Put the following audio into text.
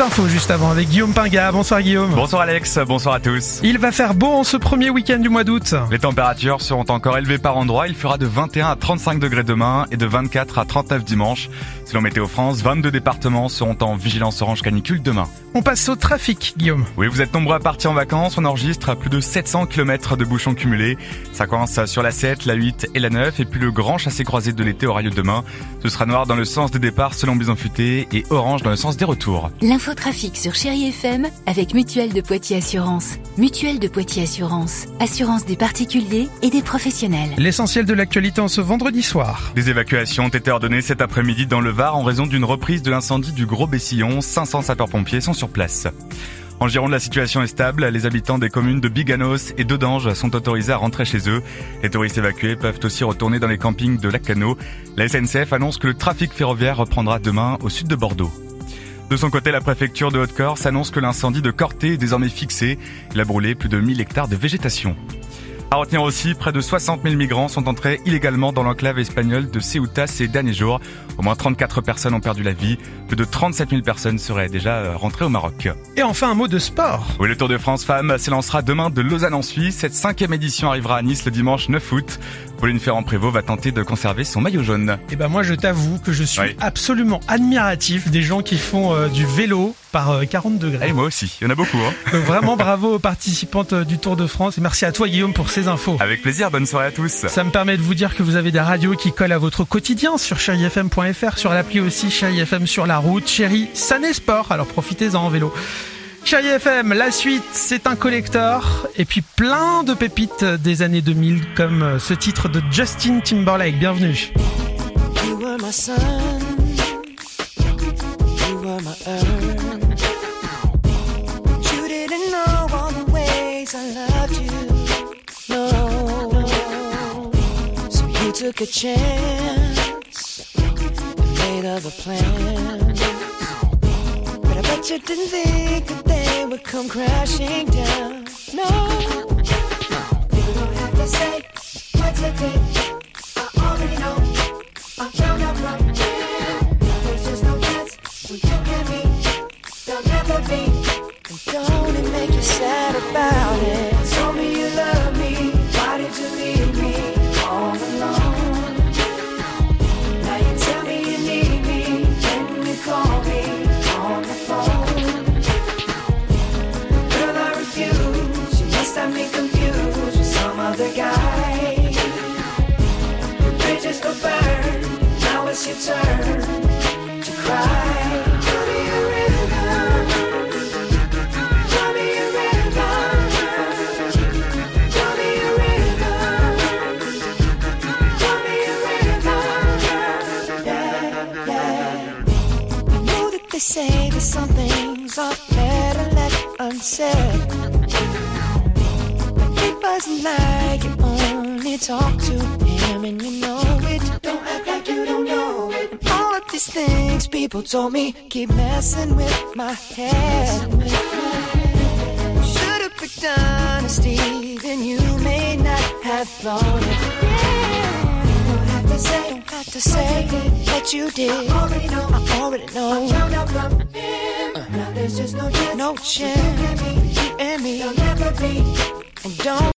info juste avant avec Guillaume Pingat. Bonsoir Guillaume. Bonsoir Alex, bonsoir à tous. Il va faire beau en ce premier week-end du mois d'août. Les températures seront encore élevées par endroits. Il fera de 21 à 35 degrés demain et de 24 à 39 dimanche. Selon Météo France, 22 départements seront en vigilance orange canicule demain. On passe au trafic, Guillaume. Oui, vous êtes nombreux à partir en vacances. On enregistre plus de 700 km de bouchons cumulés. Ça commence sur la 7, la 8 et la 9. Et puis le grand chassé-croisé de l'été aura lieu demain. Ce sera noir dans le sens des départs selon Bison Futé et orange dans le sens des retours. L'infotrafic sur Chérie FM avec Mutuelle de Poitiers Assurance. Mutuelle de Poitiers Assurance. Assurance des particuliers et des professionnels. L'essentiel de l'actualité en ce vendredi soir. Des évacuations ont été ordonnées cet après-midi dans le Var en raison d'une reprise de l'incendie du Gros Bessillon. 500 sapeurs-pompiers sont sur place. En Gironde, la situation est stable. Les habitants des communes de Biganos et d'Audange sont autorisés à rentrer chez eux. Les touristes évacués peuvent aussi retourner dans les campings de Lacanau. La SNCF annonce que le trafic ferroviaire reprendra demain au sud de Bordeaux. De son côté, la préfecture de Haute-Corse annonce que l'incendie de Corté est désormais fixé. Il a brûlé plus de 1000 hectares de végétation. À retenir aussi, près de 60 000 migrants sont entrés illégalement dans l'enclave espagnole de Ceuta ces derniers jours. Au moins 34 personnes ont perdu la vie. Plus de 37 000 personnes seraient déjà rentrées au Maroc. Et enfin un mot de sport. Oui, le Tour de France Femmes s'élancera demain de Lausanne en Suisse. Cette 5e édition arrivera à Nice le dimanche 9 août. Pauline Ferrand-Prévot va tenter de conserver son maillot jaune. Et ben moi je t'avoue que je suis absolument admiratif des gens qui font du vélo par 40 degrés. Et moi aussi, il y en a beaucoup. Donc vraiment bravo aux participantes du Tour de France et merci à toi Guillaume pour ces infos. Avec plaisir, bonne soirée à tous. Ça me permet de vous dire que vous avez des radios qui collent à votre quotidien sur chérifm.fr, sur l'appli aussi Chérie FM sur la route, Chérie Sané Sport, alors profitez-en en vélo. Chérie FM, la suite c'est un collector et puis plein de pépites des années 2000 comme ce titre de Justin Timberlake, bienvenue. You were my sun, you were my earth. You didn't know all the ways I loved you, no. So you took a chance and made other plans. But I bet you didn't think that they would come crashing down, no. You don't have to say what you did, I already know. I found out from you. There's just no chance when you and me, there'll never be. And don't it make you sad about it? Told me you love me, why did you leave me all alone? Now you tell me you need me, when you call me on the phone. Girl, I refuse, you must have me confused with some other guy. Your bridges go burn, now it's your turn to cry. Tell me a rhythm, tell me a rhythm, tell me a rhythm, tell me a rhythm, yeah, yeah. I know that they say that some things are better left unsaid. But it wasn't like you only talk to him and you know it. Don't act like you don't know it. And all of these things people told me keep messing with my head. Should've picked honesty, then you may not have thought it. Don't have to say that you did. I already know. I found out from him. Now there's just no chance. No chance. You and me, there'll never be. And don't